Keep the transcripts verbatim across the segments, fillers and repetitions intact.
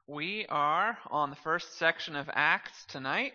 We are on the first section of Acts tonight.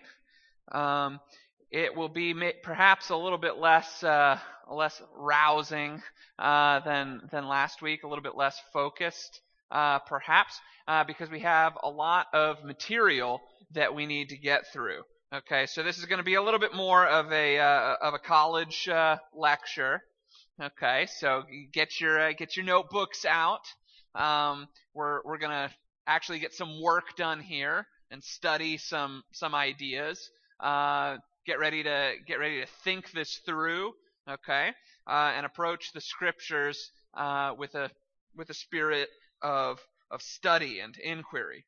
Um, it will be ma- perhaps a little bit less uh, less rousing uh, than than last week, a little bit less focused, uh, perhaps, uh, because we have a lot of material that we need to get through. Okay, so this is going to be a little bit more of a uh, of a college uh, lecture. Okay, so get your uh, get your notebooks out. Um, we're we're gonna actually get some work done here and study some some ideas. Uh, get ready to get ready to think this through. Okay, uh, and approach the scriptures uh, with a with a spirit of of study and inquiry.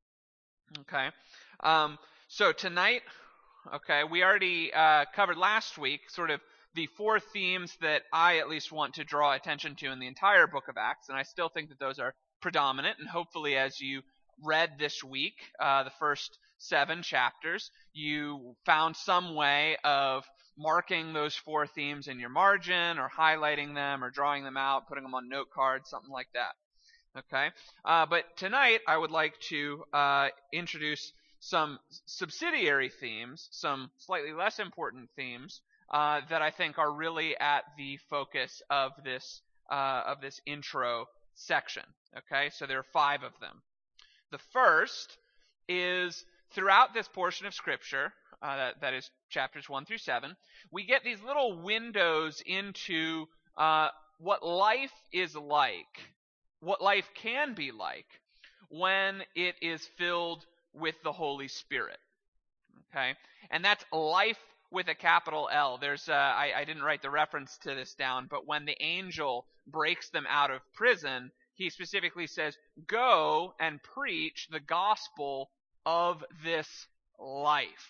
Okay, um, so tonight. Okay, we already uh, covered last week sort of the four themes that I at least want to draw attention to in the entire book of Acts, and I still think that those are predominant, and hopefully as you read this week, uh, the first seven chapters, you found some way of marking those four themes in your margin, or highlighting them, or drawing them out, putting them on note cards, something like that. Okay, uh, but tonight I would like to uh, introduce some subsidiary themes, some slightly less important themes uh, that I think are really at the focus of this uh, of this intro section. Okay, so there are five of them. The first is throughout this portion of Scripture, uh, that, that is chapters one through seven, we get these little windows into uh, what life is like, what life can be like when it is filled with the Holy Spirit. Okay? And that's life with a capital L. There's uh, I, I didn't write the reference to this down, but when the angel breaks them out of prison, he specifically says, go and preach the gospel of this life.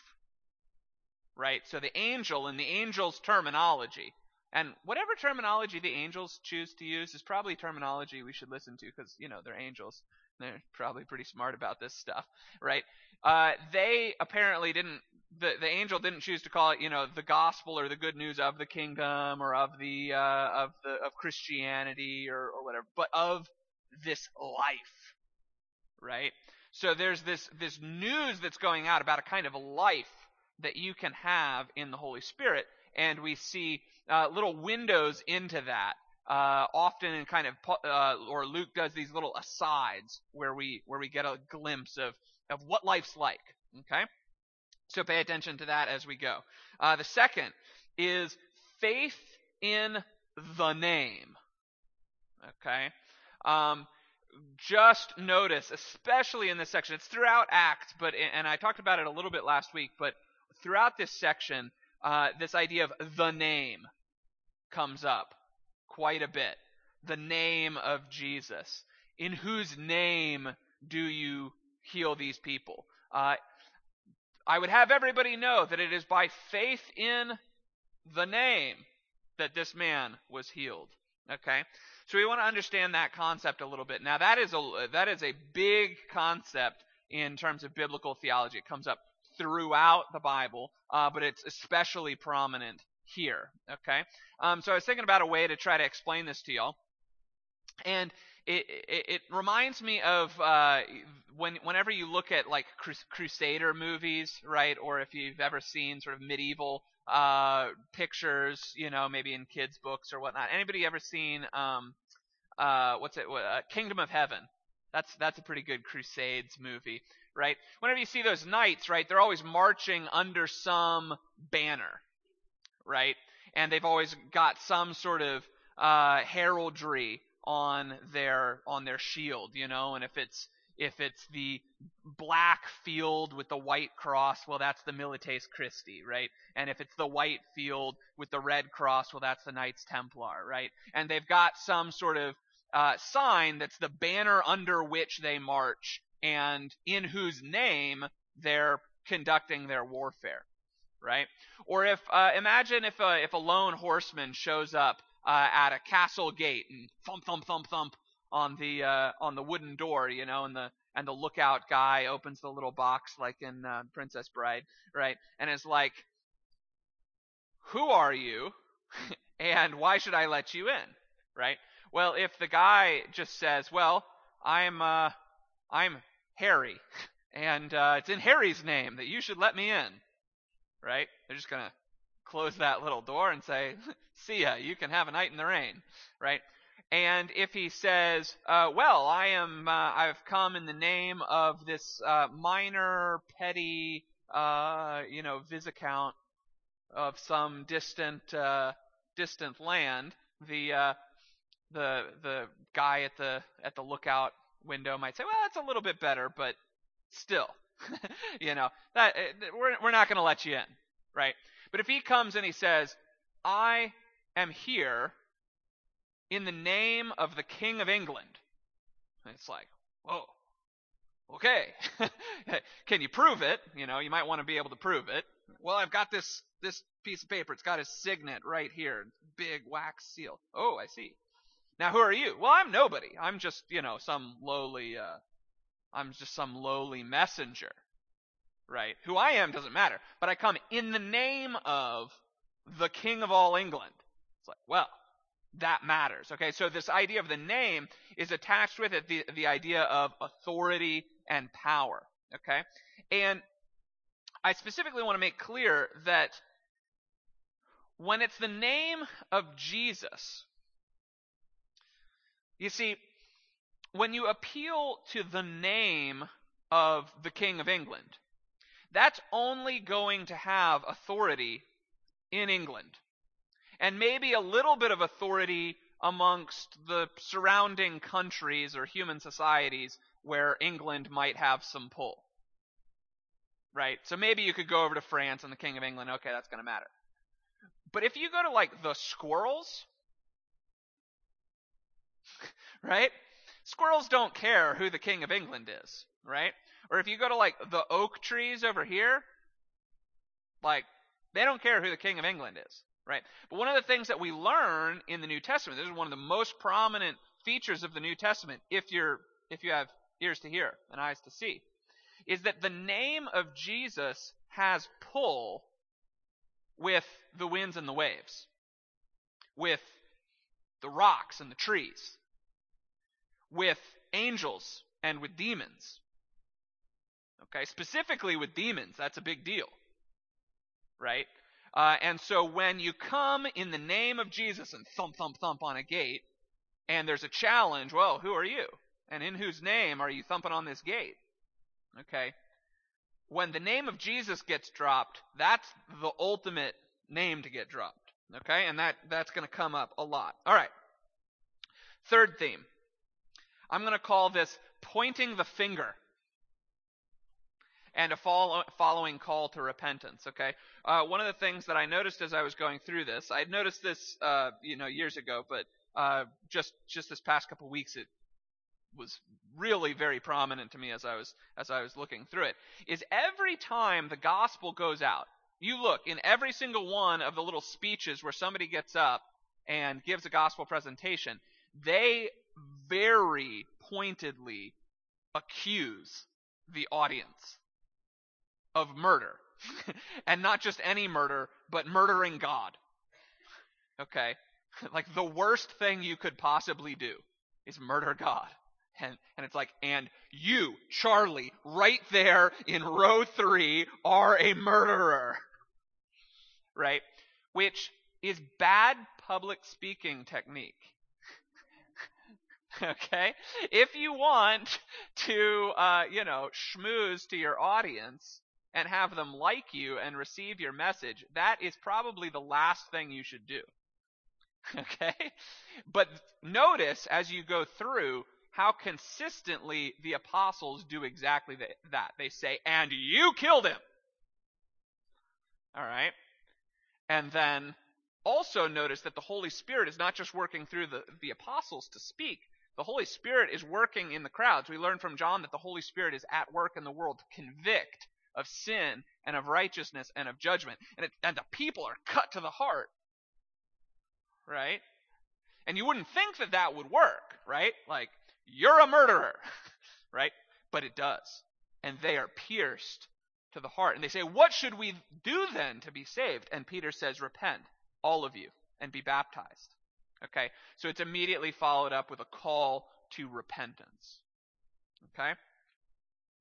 Right? So the angel, in the angel's terminology, and whatever terminology the angels choose to use is probably terminology we should listen to because, you know, they're angels. They're probably pretty smart about this stuff, right? Uh, they apparently didn't, the, the angel didn't choose to call it, you know, the gospel or the good news of the kingdom or of the, uh, of the, of Christianity or, or whatever, but of this life, right? So there's this, this news that's going out about a kind of a life that you can have in the Holy Spirit, and we see uh, little windows into that. Uh, often in kind of, uh, or Luke does these little asides where we where we get a glimpse of, of what life's like. Okay, so pay attention to that as we go. Uh, the second is faith in the name. Okay, um, just notice, especially in this section, it's throughout Acts, but and I talked about it a little bit last week, but throughout this section, uh, this idea of the name comes up quite a bit. The name of Jesus. In whose name do you heal these people? Uh, I would have everybody know that it is by faith in the name that this man was healed. Okay? So we want to understand that concept a little bit. Now that is a that is a big concept in terms of biblical theology. It comes up throughout the Bible, uh, but it's especially prominent here. Okay, um, so I was thinking about a way to try to explain this to y'all, and it it, it reminds me of uh, when whenever you look at like Crusader movies, right, or if you've ever seen sort of medieval uh, pictures, you know, maybe in kids' books or whatnot. Anybody ever seen um, uh, what's it? Uh, Kingdom of Heaven? That's that's a pretty good Crusades movie, right? Whenever you see those knights, right, they're always marching under some banner, right? And they've always got some sort of uh, heraldry on their on their shield, you know. And if it's if it's the black field with the white cross, well, that's the Milites Christi, right? And if it's the white field with the red cross, well, that's the Knights Templar, right? And they've got some sort of uh, sign that's the banner under which they march and in whose name they're conducting their warfare. Right? Or if uh, imagine if a, if a lone horseman shows up uh, at a castle gate and thump thump thump thump on the uh, on the wooden door, you know, and the and the lookout guy opens the little box like in uh, Princess Bride, right? And is like, "Who are you? And why should I let you in?" Right? Well, if the guy just says, "Well, I'm uh, I'm Harry, and uh, it's in Harry's name that you should let me in, right? They're just going to close that little door and say, see ya, you can have a night in the rain, right? And if he says, uh, well, I am, uh, I've come in the name of this uh, minor, petty, uh, you know, viscount of some distant, uh, distant land, the uh, the the guy at the at the lookout window might say, well, that's a little bit better, but still, you know, that we're we're not going to let you in, right? But if he comes and he says, I am here in the name of the King of England, it's like, whoa, okay. Can you prove it? You know, you might want to be able to prove it. Well, I've got this this piece of paper. It's got his signet right here, big wax seal. Oh, I see. Now, who are you? Well, I'm nobody. I'm just, you know, some lowly, uh, I'm just some lowly messenger, right? Who I am doesn't matter. But I come in the name of the King of all England. It's like, well, that matters. Okay, so this idea of the name is attached with it the, the idea of authority and power. Okay, and I specifically want to make clear that when it's the name of Jesus, you see, when you appeal to the name of the King of England, that's only going to have authority in England. And maybe a little bit of authority amongst the surrounding countries or human societies where England might have some pull. Right? So maybe you could go over to France and the King of England, okay, that's going to matter. But if you go to, like, the squirrels, right? Squirrels don't care who the King of England is, right? Or if you go to, like, the oak trees over here, like, they don't care who the King of England is. Right? But one of the things that we learn in the New Testament, this is one of the most prominent features of the New Testament, if you're if you have ears to hear and eyes to see, is that the name of Jesus has pull with the winds and the waves, with the rocks and the trees, with angels and with demons. Okay, specifically with demons, that's a big deal. Right? Uh, and so when you come in the name of Jesus and thump, thump, thump on a gate, and there's a challenge, well, who are you? And in whose name are you thumping on this gate? Okay. When the name of Jesus gets dropped, that's the ultimate name to get dropped. Okay? And that, that's going to come up a lot. All right. Third theme. I'm going to call this pointing the finger. And a follow, following call to repentance, okay? Uh, one of the things that I noticed as I was going through this, I had noticed this, uh, you know, years ago, but uh, just just this past couple weeks, it was really very prominent to me as I was as I was looking through it. Is every time the gospel goes out, you look in every single one of the little speeches where somebody gets up and gives a gospel presentation, they very pointedly accuse the audience of murder. And not just any murder, but murdering God. Okay? Like the worst thing you could possibly do is murder God. And, and it's like, and you, Charlie, right there in row three, are a murderer. Right? Which is bad public speaking technique. Okay? If you want to, uh, you know, schmooze to your audience, and have them like you and receive your message, that is probably the last thing you should do. Okay? But notice as you go through how consistently the apostles do exactly that. They say, and you killed him. All right? And then also notice that the Holy Spirit is not just working through the, the apostles to speak. The Holy Spirit is working in the crowds. We learn from John that the Holy Spirit is at work in the world to convict of sin and of righteousness and of judgment. And, it, and the people are cut to the heart. Right? And you wouldn't think that that would work, right? Like, you're a murderer, right? But it does. And they are pierced to the heart. And they say, what should we do then to be saved? And Peter says, repent, all of you, and be baptized. Okay? So it's immediately followed up with a call to repentance. Okay?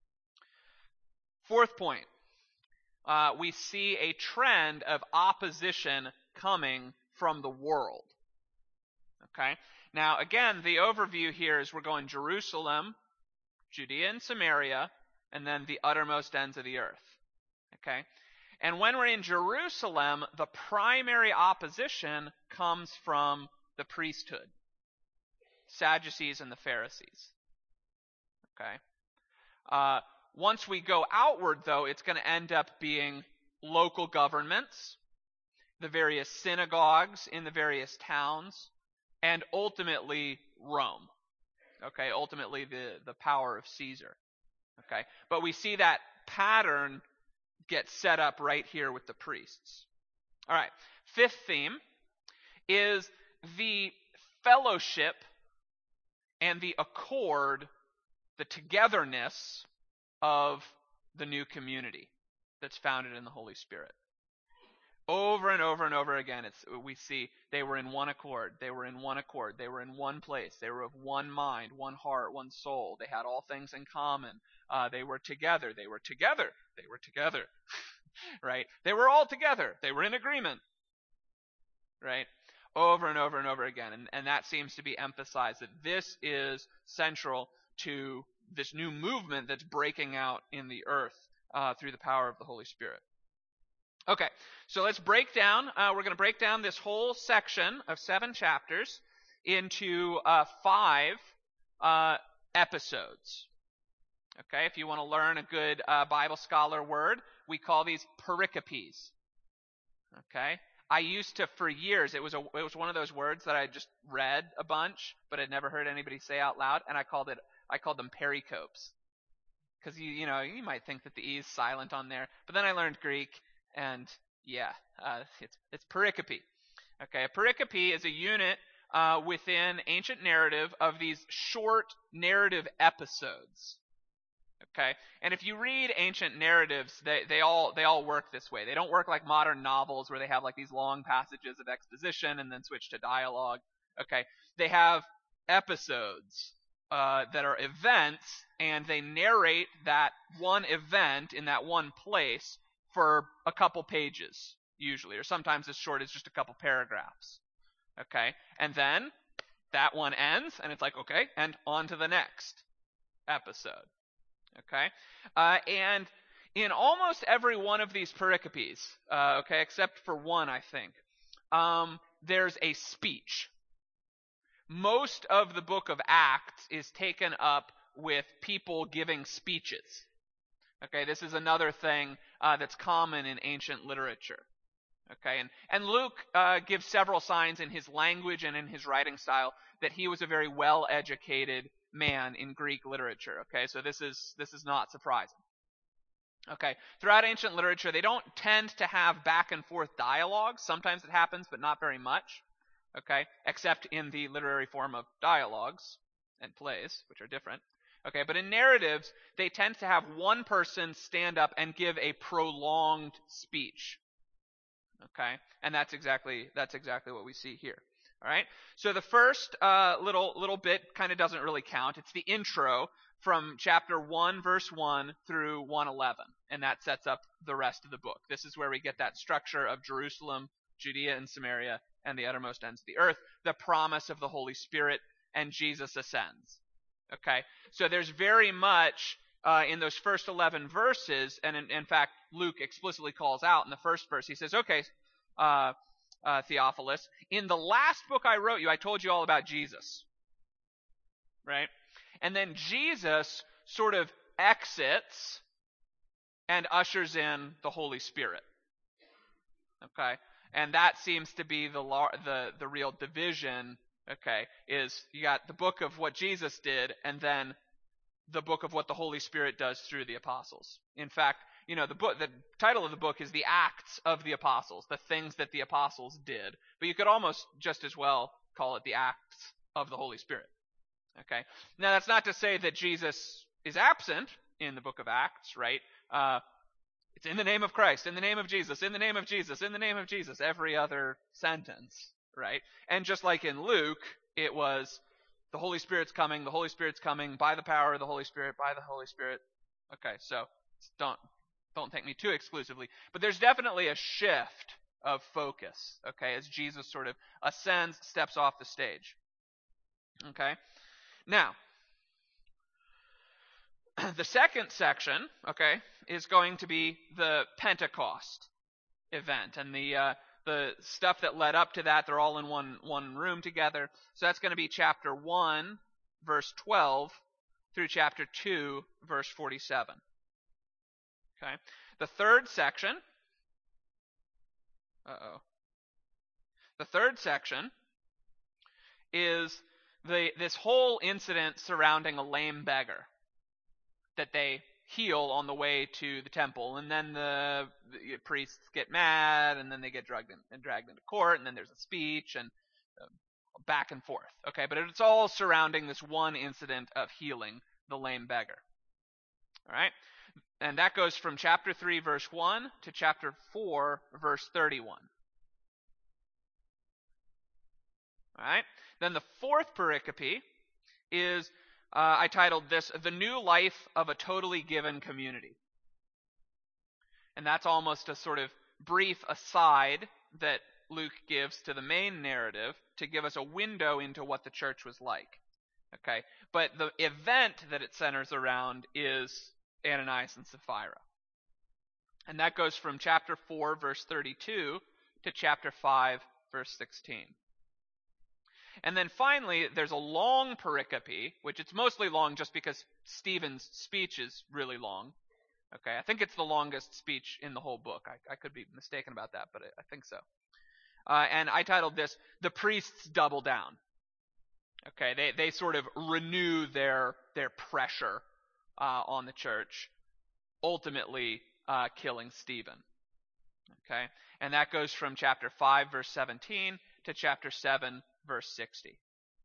Fourth point, uh, we see a trend of opposition coming from the world. Okay? Now, again, the overview here is we're going Jerusalem, Judea and Samaria, and then the uttermost ends of the earth. Okay? And when we're in Jerusalem, the primary opposition comes from the priesthood, Sadducees and the Pharisees. Okay? Uh, once we go outward, though, it's going to end up being local governments, the various synagogues in the various towns, and ultimately Rome. Okay, ultimately the, the power of Caesar. Okay, but we see that pattern get set up right here with the priests. All right, fifth theme is the fellowship and the accord, the togetherness of the new community that's founded in the Holy Spirit. Over and over and over again, it's, we see they were in one accord. They were in one accord. They were in one place. They were of one mind, one heart, one soul. They had all things in common. Uh, they were together. They were together. They were together. Right? They were all together. They were in agreement. Right? Over and over and over again. And, and that seems to be emphasized, that this is central to this new movement that's breaking out in the earth uh, through the power of the Holy Spirit. Okay, so let's break down, uh, we're going to break down this whole section of seven chapters into uh, five uh, episodes. Okay, if you want to learn a good uh, Bible scholar word, we call these pericopes. Okay, I used to, for years, it was a, it was one of those words that I just read a bunch, but I'd never heard anybody say out loud, and I called it, I called them pericopes. Because you, you know, you might think that the E is silent on there, but then I learned Greek. And yeah, uh, it's it's pericope. Okay, a pericope is a unit uh, within ancient narrative of these short narrative episodes. Okay, and if you read ancient narratives, they they all they all work this way. They don't work like modern novels where they have like these long passages of exposition and then switch to dialogue. Okay, they have episodes uh, that are events, and they narrate that one event in that one place for a couple pages, usually, or sometimes as short as just a couple paragraphs. Okay? And then that one ends, and it's like, okay, and on to the next episode. Okay? Uh, and in almost every one of these pericopes, uh, okay, except for one, I think, um, there's a speech. Most of the book of Acts is taken up with people giving speeches. Okay, this is another thing uh, that's common in ancient literature. Okay, and, and Luke uh, gives several signs in his language and in his writing style that he was a very well-educated man in Greek literature. Okay, so this is this is not surprising. Okay, throughout ancient literature, they don't tend to have back and forth dialogues. Sometimes it happens, but not very much. Okay, except in the literary form of dialogues and plays, which are different. Okay, but in narratives, they tend to have one person stand up and give a prolonged speech. Okay, and that's exactly that's exactly what we see here. All right, so the first uh, little little bit kind of doesn't really count. It's the intro from chapter one, verse one through one eleven, and that sets up the rest of the book. This is where we get that structure of Jerusalem, Judea and Samaria, and the uttermost ends of the earth, the promise of the Holy Spirit, and Jesus ascends. Okay, so there's very much uh, in those first eleven verses, and in, in fact, Luke explicitly calls out in the first verse, he says, okay, uh, uh, Theophilus, in the last book I wrote you, I told you all about Jesus. Right? And then Jesus sort of exits and ushers in the Holy Spirit. Okay? And that seems to be the the the real division. Okay, is you got the book of what Jesus did, and then the book of what the Holy Spirit does through the apostles. In fact, you know, the book, the title of the book is the Acts of the Apostles, the things that the apostles did. But you could almost just as well call it the Acts of the Holy Spirit. Okay, now that's not to say that Jesus is absent in the book of Acts, right? Uh, it's in the name of Christ, in the name of Jesus, in the name of Jesus, in the name of Jesus, every other sentence. Right? And just like in Luke, it was the Holy Spirit's coming, the Holy Spirit's coming by the power of the Holy Spirit, by the Holy Spirit. Okay, so don't don't take me too exclusively, but there's definitely a shift of focus, okay, as Jesus sort of ascends, steps off the stage. Okay? Now, the second section, okay, is going to be the Pentecost event, and the uh, the stuff that led up to that. They're all in one one room together. So that's going to be chapter one, verse twelve, through chapter two, verse forty-seven. Okay, the third section. Uh oh. The third section is the this whole incident surrounding a lame beggar that they heal on the way to the temple, and then the, the priests get mad, and then they get dragged in, and dragged into court, and then there's a speech, and uh, back and forth. Okay, but it's all surrounding this one incident of healing the lame beggar. All right, and that goes from chapter three, verse one, to chapter four, verse thirty-one. All right, then the fourth pericope is Uh, I titled this, The New Life of a Totally Given Community. And that's almost a sort of brief aside that Luke gives to the main narrative to give us a window into what the church was like. Okay, but the event that it centers around is Ananias and Sapphira. And that goes from chapter four, verse thirty-two, to chapter five, verse sixteen. And then finally, there's a long pericope, which it's mostly long just because Stephen's speech is really long. Okay, I think it's the longest speech in the whole book. I, I could be mistaken about that, but I, I think so. Uh, and I titled this, The Priests Double Down. Okay, they, they sort of renew their, their pressure uh, on the church, ultimately uh, killing Stephen. Okay, and that goes from chapter five, verse seventeen, to chapter seven, verse sixty.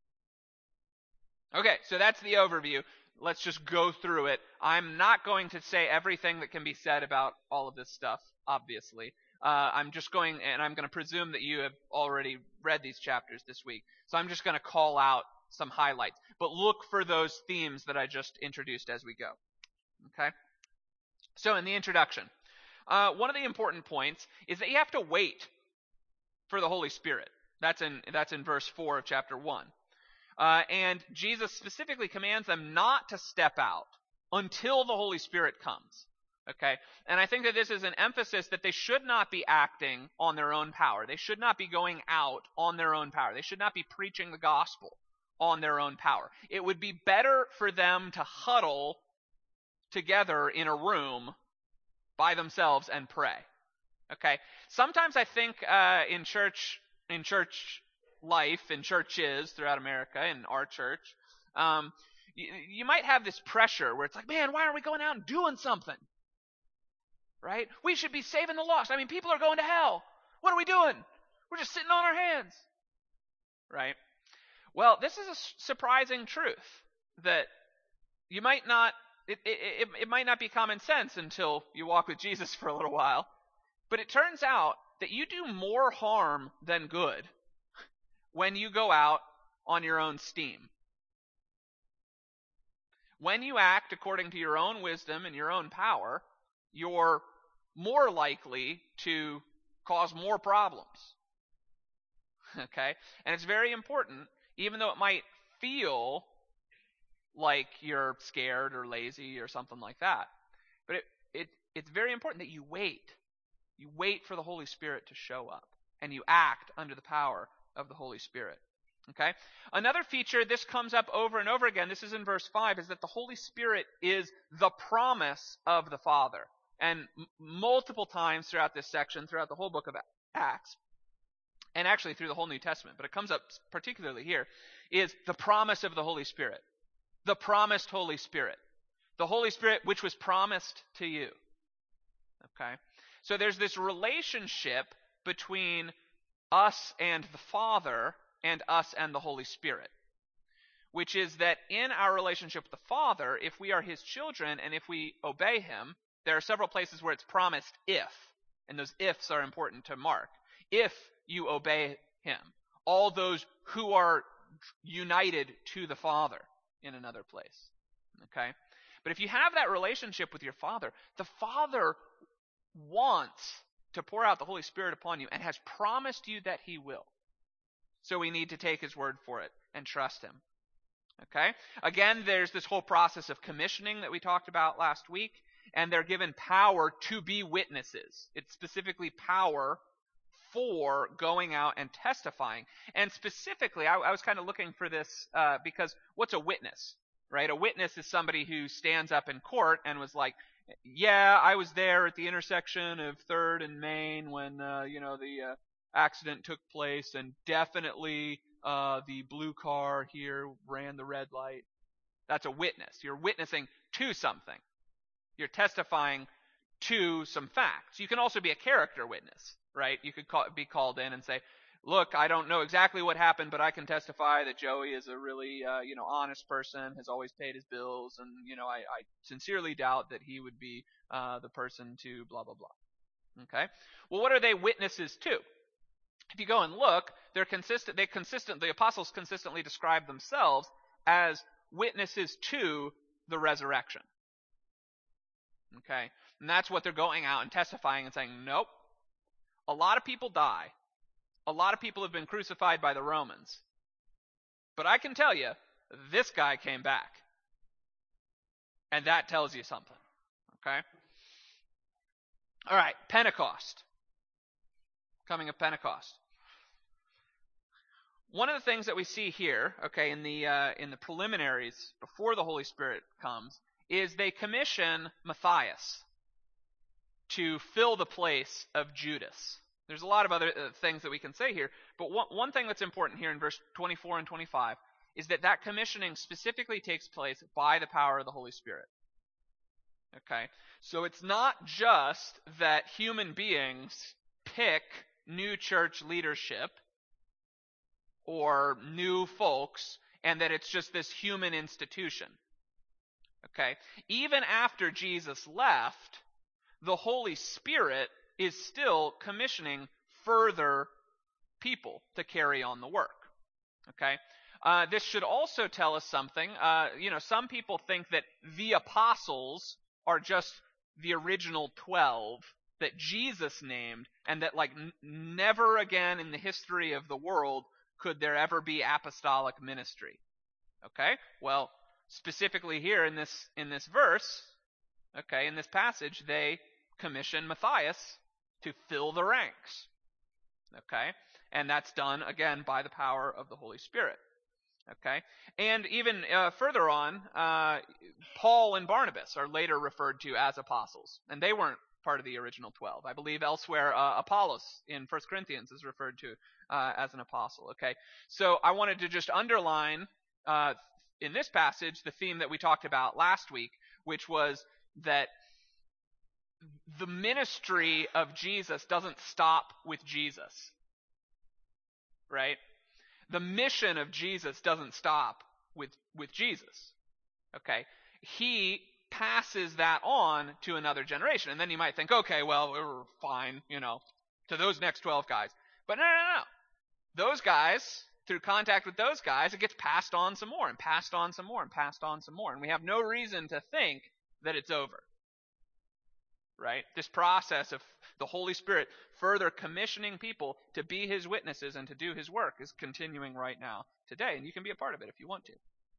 Okay, so that's the overview. Let's just go through it. I'm not going to say everything that can be said about all of this stuff, obviously. Uh, I'm just going, and I'm going to presume that you have already read these chapters this week. So I'm just going to call out some highlights. But look for those themes that I just introduced as we go. Okay? So in the introduction, uh, one of the important points is that you have to wait for the Holy Spirit. That's in that's in verse four of chapter one. Uh, and Jesus specifically commands them not to step out until the Holy Spirit comes. Okay? And I think that this is an emphasis that they should not be acting on their own power. They should not be going out on their own power. They should not be preaching the gospel on their own power. It would be better for them to huddle together in a room by themselves and pray. Okay? Sometimes I think uh, in church... in church life, in churches throughout America, in our church, um, you, you might have this pressure where it's like, man, why aren't we going out and doing something? Right? We should be saving the lost. I mean, people are going to hell. What are we doing? We're just sitting on our hands. Right? Well, this is a surprising truth that you might not, it, it, it, it might not be common sense until you walk with Jesus for a little while. But it turns out that you do more harm than good when you go out on your own steam. When you act according to your own wisdom and your own power, you're more likely to cause more problems. Okay? And it's very important, even though it might feel like you're scared or lazy or something like that. But it, it it's very important that you wait. You wait for the Holy Spirit to show up, and you act under the power of the Holy Spirit. Okay? Another feature, this comes up over and over again, this is in verse five, is that the Holy Spirit is the promise of the Father. And m- multiple times throughout this section, throughout the whole book of Acts, and actually through the whole New Testament, but it comes up particularly here, is the promise of the Holy Spirit. The promised Holy Spirit. The Holy Spirit which was promised to you. Okay? So there's this relationship between us and the Father and us and the Holy Spirit, which is that in our relationship with the Father, if we are His children and if we obey Him, there are several places where it's promised if, and those ifs are important to mark. If you obey Him, all those who are united to the Father in another place. Okay? But if you have that relationship with your Father, the Father wants to pour out the Holy Spirit upon you and has promised you that he will. So we need to take his word for it and trust him. Okay? Again, there's this whole process of commissioning that we talked about last week, and they're given power to be witnesses. It's specifically power for going out and testifying. And specifically, I, I was kind of looking for this uh, because what's a witness? Right? A witness is somebody who stands up in court and was like, yeah, I was there at the intersection of third and Main when, uh, you know, the uh, accident took place, and definitely uh, the blue car here ran the red light. That's a witness. You're witnessing to something. You're testifying to some facts. You can also be a character witness, right? You could call, be called in and say, look, I don't know exactly what happened, but I can testify that Joey is a really, uh, you know, honest person, has always paid his bills, and, you know, I, I sincerely doubt that he would be uh, the person to blah, blah, blah. Okay? Well, what are they witnesses to? If you go and look, they're consistent, they consistent, the apostles consistently describe themselves as witnesses to the resurrection. Okay? And that's what they're going out and testifying and saying, nope, a lot of people die. A lot of people have been crucified by the Romans. But I can tell you, this guy came back. And that tells you something. Okay? All right, Pentecost. Coming of Pentecost. One of the things that we see here, okay, in the uh, in the preliminaries before the Holy Spirit comes, is they commission Matthias to fill the place of Judas. There's a lot of other uh, things that we can say here, but one, one thing that's important here in verse twenty-four and twenty-five is that that commissioning specifically takes place by the power of the Holy Spirit. Okay? So it's not just that human beings pick new church leadership or new folks, and that it's just this human institution. Okay? Even after Jesus left, the Holy Spirit is still commissioning further people to carry on the work. Okay? Uh, this should also tell us something. Uh, you know, some people think that the apostles are just the original twelve that Jesus named, and that like n- never again in the history of the world could there ever be apostolic ministry. Okay? Well, specifically here in this in this verse, okay, in this passage, they commission Matthias to fill the ranks. Okay? And that's done, again, by the power of the Holy Spirit. Okay? And even uh, further on, uh, Paul and Barnabas are later referred to as apostles. And they weren't part of the original twelve. I believe elsewhere, uh, Apollos in First Corinthians is referred to uh, as an apostle. Okay? So I wanted to just underline uh, in this passage the theme that we talked about last week, which was that the ministry of Jesus doesn't stop with Jesus, right? The mission of Jesus doesn't stop with, with Jesus, okay? He passes that on to another generation. And then you might think, okay, well, we're fine, you know, to those next twelve guys. But no, no, no. Those guys, through contact with those guys, it gets passed on some more and passed on some more and passed on some more. And we have no reason to think that it's over. Right? This process of the Holy Spirit further commissioning people to be his witnesses and to do his work is continuing right now today, and you can be a part of it if you want to.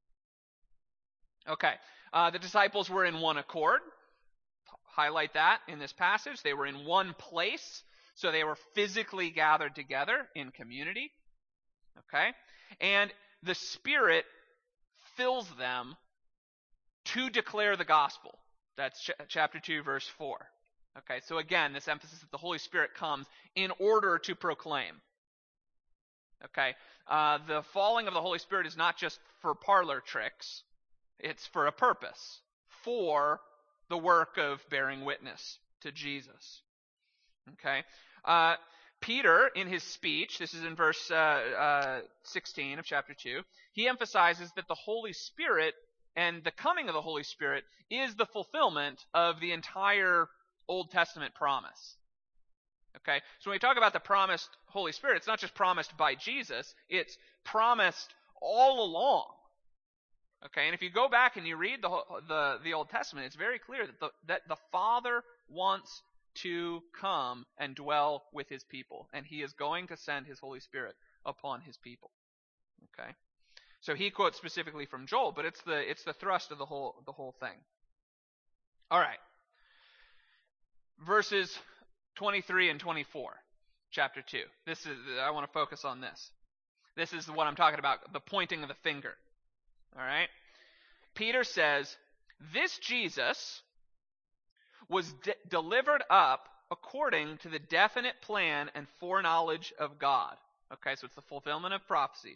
Okay, uh, the disciples were in one accord. Highlight that in this passage. They were in one place, so they were physically gathered together in community. Okay, and the Spirit fills them to declare the gospel. That's ch- chapter two, verse four. Okay, so again, this emphasis that the Holy Spirit comes in order to proclaim. Okay, uh, the falling of the Holy Spirit is not just for parlor tricks. It's for a purpose, for the work of bearing witness to Jesus. Okay, uh, Peter, in his speech, this is in verse uh, uh, sixteen of chapter two, he emphasizes that the Holy Spirit and the coming of the Holy Spirit is the fulfillment of the entire Old Testament promise. Okay? So when we talk about the promised Holy Spirit, it's not just promised by Jesus, it's promised all along Okay, and if you go back and you read the the the Old Testament, it's very clear that the that the Father wants to come and dwell with his people, and he is going to send his Holy Spirit upon his people. Okay? So he quotes specifically from Joel, but it's the it's the thrust of the whole the whole thing. All right. Verses twenty-three and twenty-four, chapter two. This is I want to focus on this. This is what I'm talking about, the pointing of the finger. All right? Peter says, "This Jesus was de- delivered up according to the definite plan and foreknowledge of God." Okay, so it's the fulfillment of prophecy.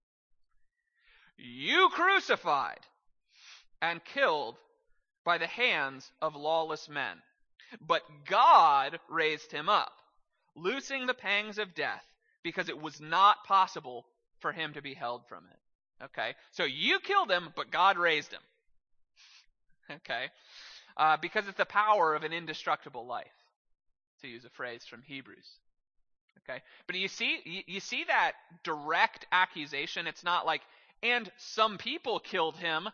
"You crucified and killed by the hands of lawless men. But God raised him up, loosing the pangs of death, because it was not possible for him to be held from it." Okay, so you killed him, but God raised him. Okay, uh, because it's the power of an indestructible life, to use a phrase from Hebrews. Okay, but you see, you, you see that direct accusation. It's not like, and some people killed him,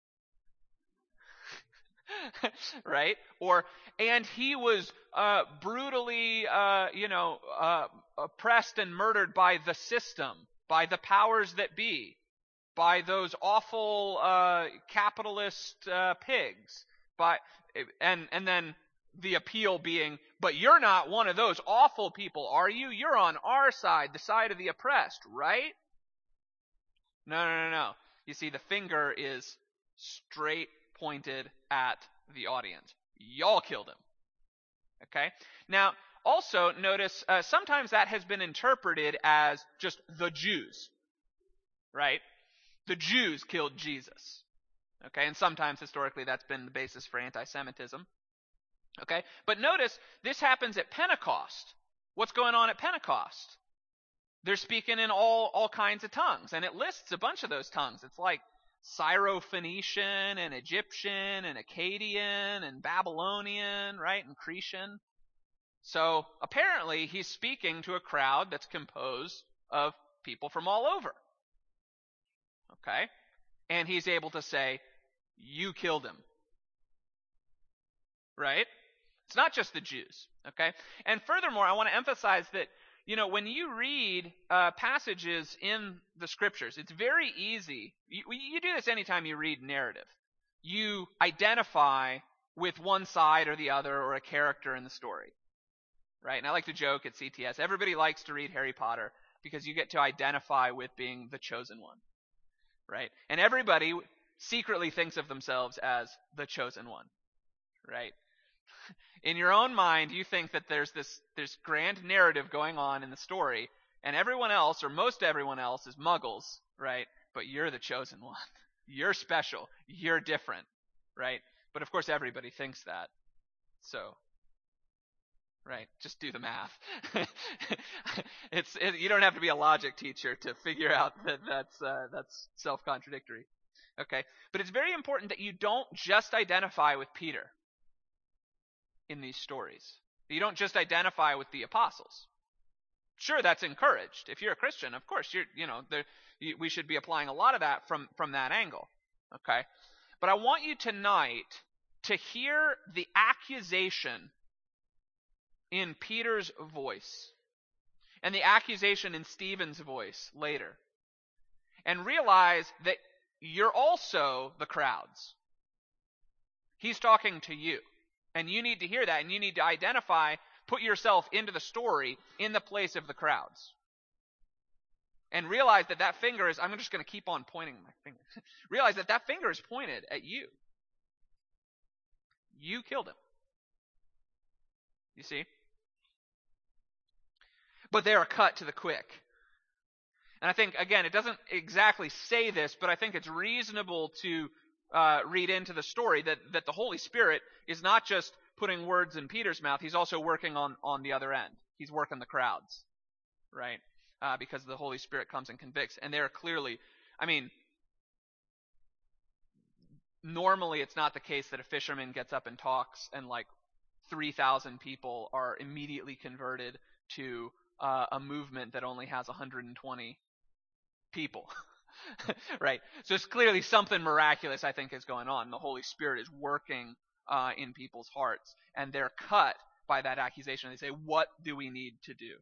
right? Or, and he was uh, brutally, uh, you know, uh, oppressed and murdered by the system, by the powers that be, by those awful uh, capitalist uh, pigs, by and and then the appeal being, but you're not one of those awful people, are you? You're on our side, the side of the oppressed, right? No, no, no, no. You see, the finger is straight pointed at the audience. Y'all killed him. Okay? Now, also notice uh, sometimes that has been interpreted as just the Jews, right? The Jews killed Jesus. Okay? And sometimes historically that's been the basis for anti-Semitism. Okay? But notice this happens at Pentecost. What's going on at Pentecost? They're speaking in all, all kinds of tongues, and it lists a bunch of those tongues. It's like Syro-Phoenician and Egyptian and Akkadian and Babylonian, right, and Cretan. So apparently he's speaking to a crowd that's composed of people from all over. Okay? And he's able to say, you killed him. Right? It's not just the Jews. Okay? And furthermore, I want to emphasize that, you know, when you read uh, passages in the scriptures, it's very easy. You, you do this anytime you read narrative. You identify with one side or the other or a character in the story. Right? And I like to joke at C T S, everybody likes to read Harry Potter because you get to identify with being the chosen one. Right? And everybody secretly thinks of themselves as the chosen one. Right? In your own mind, you think that there's this there's grand narrative going on in the story, and everyone else, or most everyone else, is muggles, right? But you're the chosen one. You're special. You're different, right? But of course, everybody thinks that. So, right? Just do the math. it's it, you don't have to be a logic teacher to figure out that that's uh, that's self-contradictory. Okay, but it's very important that you don't just identify with Peter in these stories. You don't just identify with the apostles. Sure, that's encouraged. If you're a Christian, of course, you're, you know, there, you, we should be applying a lot of that from, from that angle. Okay? But I want you tonight to hear the accusation in Peter's voice and the accusation in Stephen's voice later. And realize that you're also the crowds. He's talking to you. And you need to hear that, and you need to identify, put yourself into the story in the place of the crowds. And realize that that finger is, I'm just going to keep on pointing my finger. Realize that that finger is pointed at you. You killed him. You see? But they are cut to the quick. And I think, again, it doesn't exactly say this, but I think it's reasonable to Uh, read into the story that, that the Holy Spirit is not just putting words in Peter's mouth, he's also working on, on the other end. He's working the crowds, right? Uh, because the Holy Spirit comes and convicts. And they're clearly, I mean, normally it's not the case that a fisherman gets up and talks and like three thousand people are immediately converted to uh, a movement that only has one hundred twenty people. Right? So it's clearly something miraculous, I think, is going on. The Holy Spirit is working uh, in people's hearts, and they're cut by that accusation. They say, what do we need to do?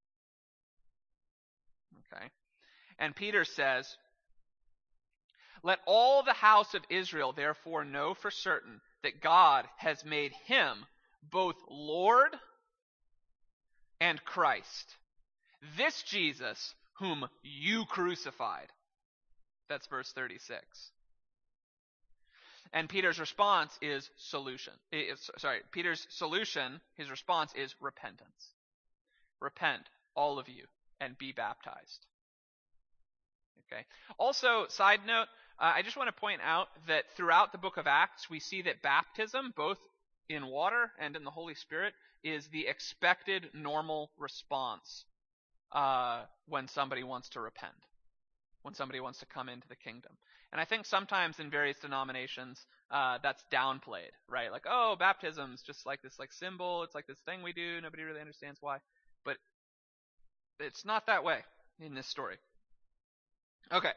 Okay. And Peter says, let all the house of Israel therefore know for certain that God has made him both Lord and Christ, this Jesus whom you crucified. That's verse thirty-six. And Peter's response is solution. Is, sorry, Peter's solution, his response is repentance. Repent, all of you, and be baptized. Okay. Also, side note, uh, I just want to point out that throughout the book of Acts, we see that baptism, both in water and in the Holy Spirit, is the expected normal response uh, when somebody wants to repent, when somebody wants to come into the kingdom. And I think sometimes in various denominations, uh, that's downplayed, right? Like, oh, baptism's just like this like symbol. It's like this thing we do. Nobody really understands why. But it's not that way in this story. Okay.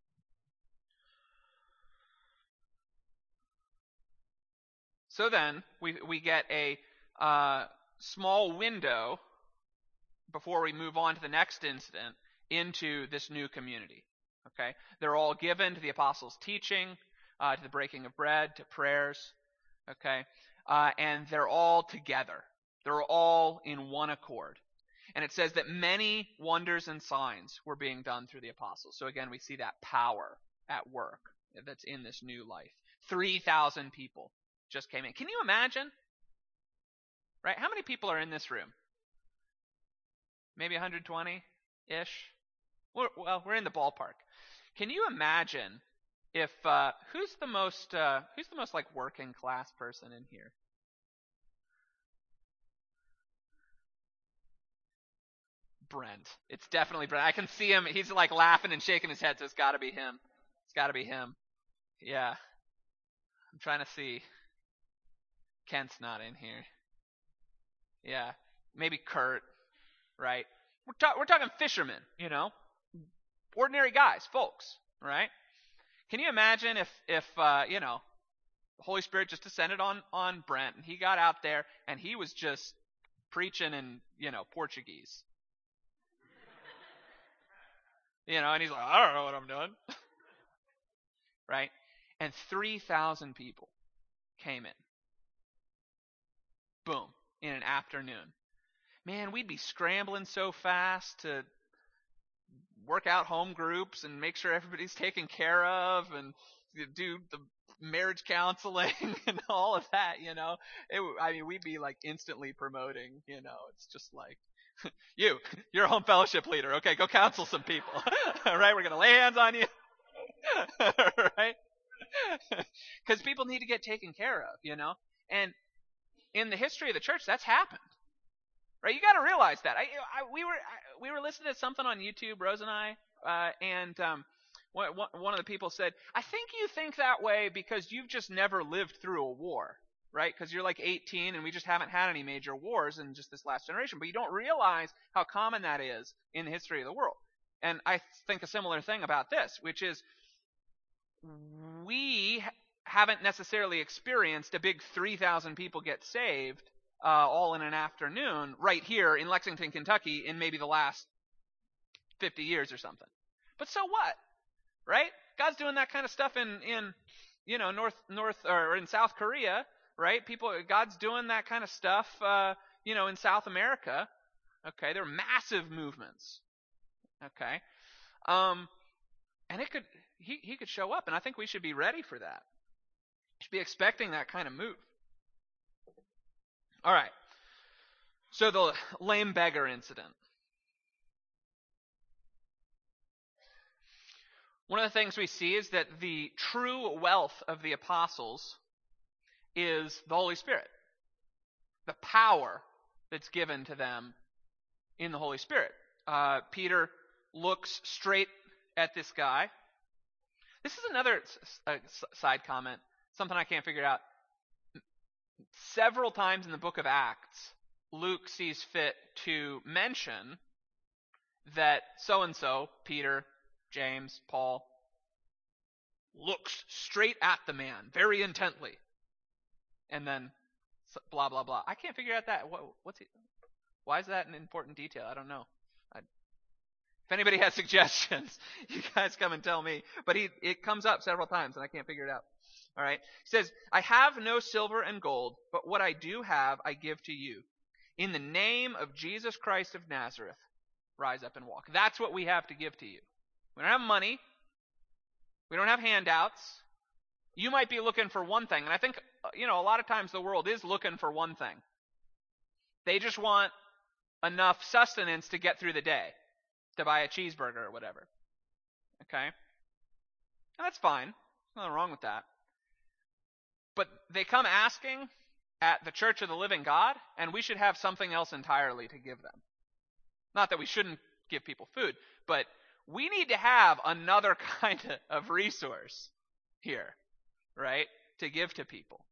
So then, we we get a uh, small window before we move on to the next incident into this new community. Okay, they're all given to the apostles' teaching, uh, to the breaking of bread, to prayers. Okay, uh, and they're all together. They're all in one accord. And it says that many wonders and signs were being done through the apostles. So again, we see that power at work that's in this new life. three thousand people just came in. Can you imagine? Right? How many people are in this room? Maybe one hundred twenty-ish? Well, we're in the ballpark. Can you imagine if uh, who's the most uh, who's the most like working class person in here? Brent. It's definitely Brent. I can see him. He's like laughing and shaking his head, so it's got to be him. It's got to be him. Yeah. I'm trying to see. Kent's not in here. Yeah. Maybe Kurt, right? We're, ta- we're talking fishermen, you know? Ordinary guys, folks, right? Can you imagine if, if uh, you know, the Holy Spirit just descended on, on Brent, and he got out there, and he was just preaching in, you know, Portuguese. You know, and he's like, I don't know what I'm doing. Right? And three thousand people came in. Boom. In an afternoon. Man, we'd be scrambling so fast to work out home groups and make sure everybody's taken care of and do the marriage counseling and all of that, you know. It, I mean, we'd be like instantly promoting, you know. It's just like, you, you're a home fellowship leader. Okay, go counsel some people. All right, we're going to lay hands on you. Right? Because people need to get taken care of, you know. And in the history of the church, that's happened. Right? You got to realize that. I, I, we were I, we were listening to something on YouTube, Rose and I, uh, and um, one, one of the people said, I think you think that way because you've just never lived through a war. Right? Because you're like eighteen and we just haven't had any major wars in just this last generation. But you don't realize how common that is in the history of the world. And I think a similar thing about this, which is we haven't necessarily experienced a big three thousand people get saved uh, all in an afternoon right here in Lexington, Kentucky in maybe the last fifty years or something. But so what? Right? God's doing that kind of stuff in, in you know, North, North, or in South Korea. Right? People, God's doing that kind of stuff, uh, you know, in South America. Okay, they're massive movements. Okay, um, and it could, he he could show up, and I think we should be ready for that. We should be expecting that kind of move. All right. So the lame beggar incident. One of the things we see is that the true wealth of the apostles is the Holy Spirit. The power that's given to them in the Holy Spirit. Uh, Peter looks straight at this guy. This is another uh, side comment, something I can't figure out. Several times in the book of Acts, Luke sees fit to mention that so-and-so, Peter, James, Paul, looks straight at the man very intently. And then blah, blah, blah. I can't figure out that. What, what's he, why is that an important detail? I don't know. I, if anybody has suggestions, you guys come and tell me. But he, it comes up several times, and I can't figure it out. All right. He says, I have no silver and gold, but what I do have I give to you. In the name of Jesus Christ of Nazareth, rise up and walk. That's what we have to give to you. We don't have money. We don't have handouts. You might be looking for one thing, and I think, you know, a lot of times the world is looking for one thing. They just want enough sustenance to get through the day, to buy a cheeseburger or whatever. Okay? And that's fine. There's nothing wrong with that. But they come asking at the Church of the Living God, and we should have something else entirely to give them. Not that we shouldn't give people food, but we need to have another kind of resource here, right, to give to people.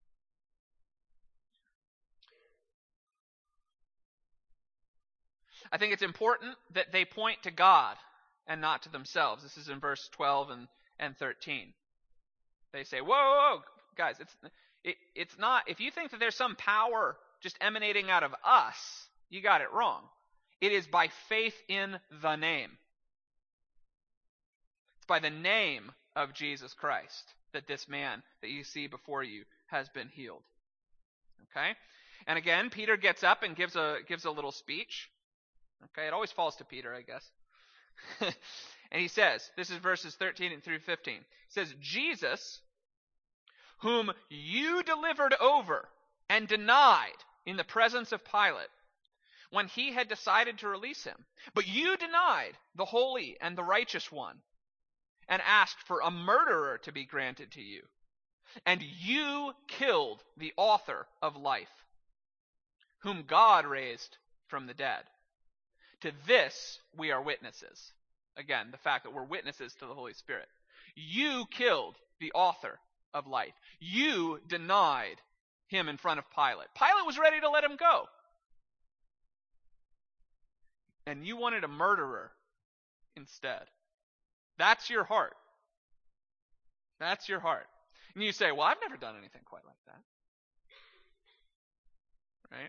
I think it's important that they point to God and not to themselves. This is in verse twelve and, and thirteen. They say, whoa, whoa, whoa, guys, it's it, it's not, if you think that there's some power just emanating out of us, you got it wrong. It is by faith in the name. It's by the name of Jesus Christ that this man that you see before you has been healed. Okay? And again, Peter gets up and gives a gives a little speech. Okay, it always falls to Peter, I guess. And he says, this is verses thirteen through fifteen. He says, Jesus, whom you delivered over and denied in the presence of Pilate, when he had decided to release him. But you denied the holy and the righteous one, and asked for a murderer to be granted to you. And you killed the author of life, whom God raised from the dead. To this we are witnesses. Again, the fact that we're witnesses to the Holy Spirit. You killed the author of life. You denied him in front of Pilate. Pilate was ready to let him go. And you wanted a murderer instead. That's your heart. That's your heart. And you say, well, I've never done anything quite like that. Right?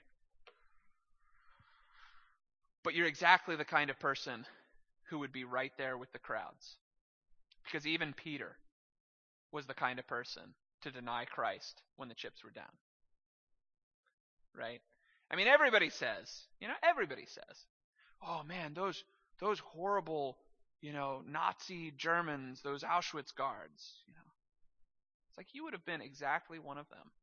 But you're exactly the kind of person who would be right there with the crowds. Because even Peter was the kind of person to deny Christ when the chips were down. Right? I mean, everybody says, you know, everybody says, oh man, those those horrible, you know, Nazi Germans, those Auschwitz guards, you know. It's like you would have been exactly one of them.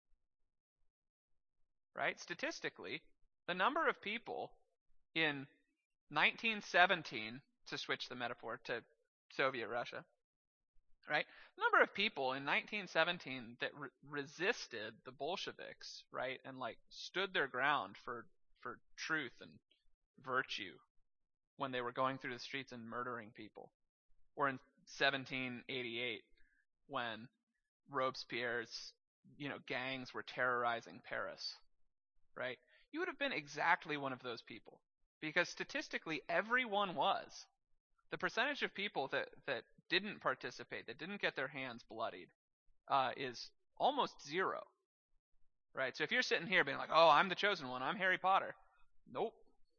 Right? Statistically, the number of people in nineteen seventeen, to switch the metaphor to Soviet Russia, right? The number of people in nineteen seventeen that re- resisted the Bolsheviks, right, and like stood their ground for for truth and virtue when they were going through the streets and murdering people, or in seventeen eighty-eight when Robespierre's, you know, gangs were terrorizing Paris, right? You would have been exactly one of those people. Because statistically, everyone was. The percentage of people that, that didn't participate, that didn't get their hands bloodied, uh, is almost zero. Right? So if you're sitting here being like, oh, I'm the chosen one, I'm Harry Potter. Nope.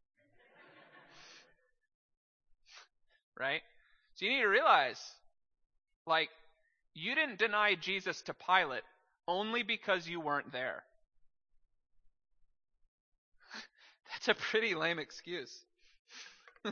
Right? So you need to realize, like, you didn't deny Jesus to Pilate only because you weren't there. That's a pretty lame excuse. All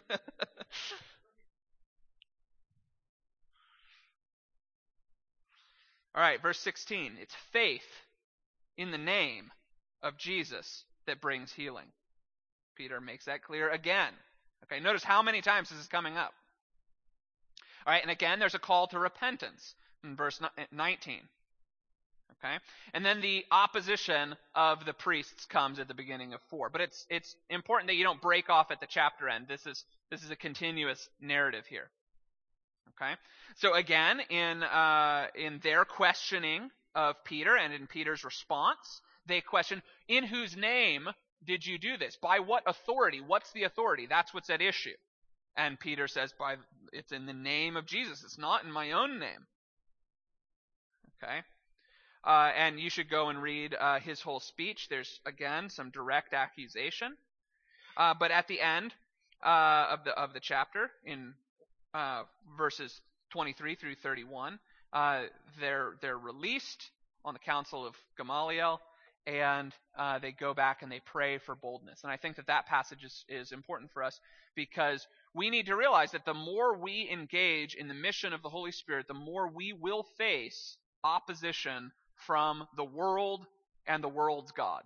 right, verse sixteen. It's faith in the name of Jesus that brings healing. Peter makes that clear again. Okay, notice how many times this is coming up. All right, and again, there's a call to repentance in verse nineteen. Okay? And then the opposition of the priests comes at the beginning of four. But it's it's important that you don't break off at the chapter end. This is this is a continuous narrative here. Okay? So again, in uh, in their questioning of Peter and in Peter's response, they question, in whose name did you do this? By what authority? What's the authority? That's what's at issue. And Peter says, by it's in the name of Jesus. It's not in my own name. Okay? Uh, and you should go and read uh, his whole speech. There's, again, some direct accusation. Uh, but at the end uh, of the of the chapter, in uh, verses twenty-three through thirty-one, uh, they're they're released on the council of Gamaliel, and uh, they go back and they pray for boldness. And I think that that passage is, is important for us, because we need to realize that the more we engage in the mission of the Holy Spirit, the more we will face opposition from the world and the world's God.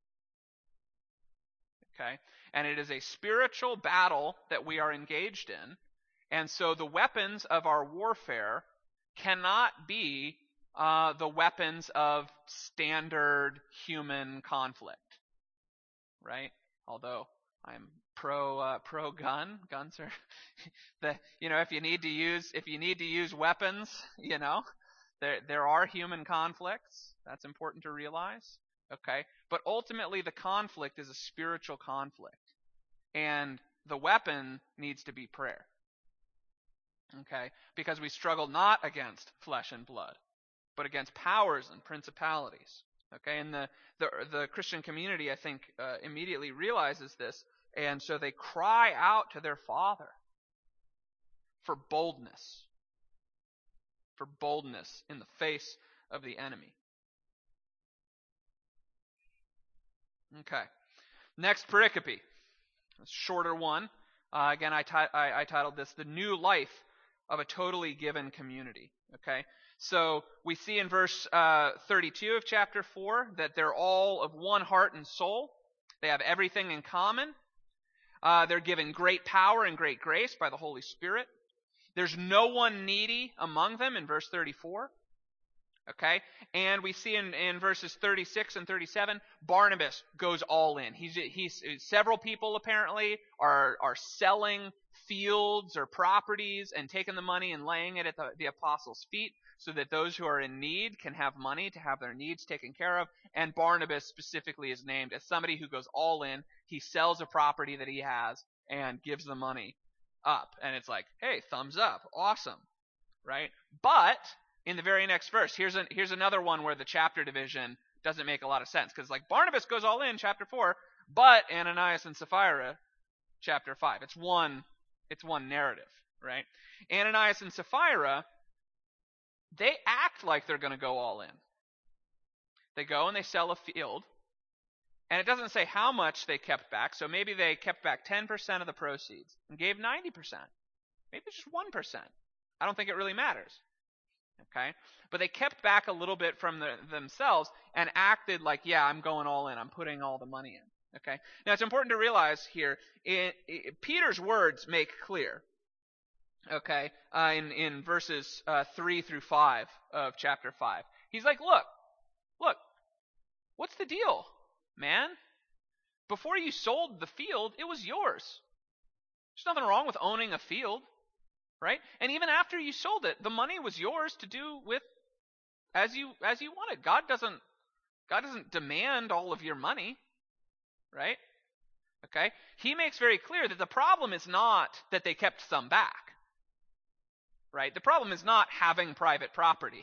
Okay? And it is a spiritual battle that we are engaged in. And so the weapons of our warfare cannot be uh, the weapons of standard human conflict. Right? Although I'm pro uh, pro gun. Guns are the you know, if you need to use if you need to use weapons, you know, there there are human conflicts. That's important to realize. Okay? But ultimately the conflict is a spiritual conflict. And the weapon needs to be prayer. Okay? Because we struggle not against flesh and blood, but against powers and principalities. Okay? And the the, the Christian community, I think, uh, immediately realizes this, and so they cry out to their Father for boldness. For boldness in the face of the enemy. Okay. Next pericope. A shorter one. Uh, again, I, ti- I, I titled this The New Life of a Totally Given Community. Okay. So we see in verse uh, thirty-two of chapter four that they're all of one heart and soul. They have everything in common. Uh, they're given great power and great grace by the Holy Spirit. There's no one needy among them in verse thirty-four. Okay? And we see in, in verses thirty-six and thirty-seven, Barnabas goes all in. He's, he's several people apparently are, are selling fields or properties and taking the money and laying it at the, the apostles' feet so that those who are in need can have money to have their needs taken care of. And Barnabas specifically is named as somebody who goes all in. He sells a property that he has and gives the money up. And it's like, hey, thumbs up. Awesome. Right? But in the very next verse, here's an, here's another one where the chapter division doesn't make a lot of sense. Because like Barnabas goes all in, chapter four, but Ananias and Sapphira, chapter five. It's one, it's one narrative, right? Ananias and Sapphira, they act like they're going to go all in. They go and they sell a field. And it doesn't say how much they kept back. So maybe they kept back ten percent of the proceeds and gave ninety percent. Maybe just one percent. I don't think it really matters. Okay? But they kept back a little bit from the, themselves and acted like, yeah, I'm going all in. I'm putting all the money in. Okay? Now, it's important to realize here, it, it, Peter's words make clear, okay, uh, in, in verses uh, three through five of chapter five. He's like, look, look, what's the deal, man? Before you sold the field, it was yours. There's nothing wrong with owning a field. Right? And even after you sold it, the money was yours to do with as you as you wanted. God doesn't God doesn't demand all of your money. Right? Okay? He makes very clear that the problem is not that they kept some back. Right? The problem is not having private property.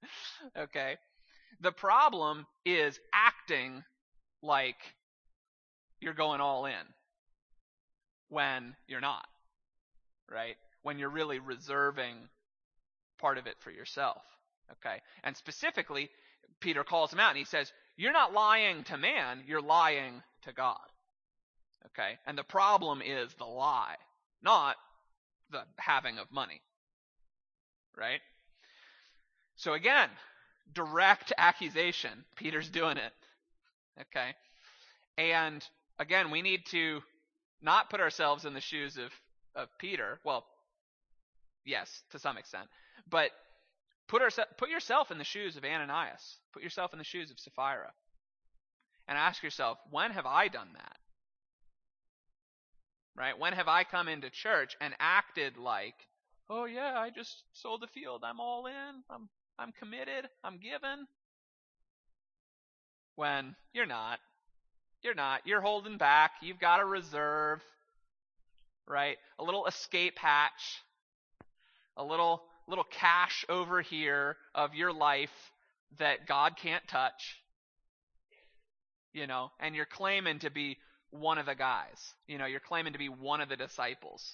Okay? The problem is acting like you're going all in when you're not. Right? When you're really reserving part of it for yourself. Okay? And specifically, Peter calls him out and he says, you're not lying to man, you're lying to God. Okay? And the problem is the lie, not the having of money. Right? So again, direct accusation. Peter's doing it. Okay? And again, we need to not put ourselves in the shoes of, of Peter. Well, yes, to some extent. But put, our, put yourself in the shoes of Ananias. Put yourself in the shoes of Sapphira. And ask yourself, when have I done that? Right? When have I come into church and acted like, oh yeah, I just sold the field. I'm all in. I'm, I'm committed. I'm given. When you're not. You're not. You're holding back. You've got a reserve. right? A little escape hatch, a little little cache over here of your life that God can't touch, you know, and you're claiming to be one of the guys. You know, you're claiming to be one of the disciples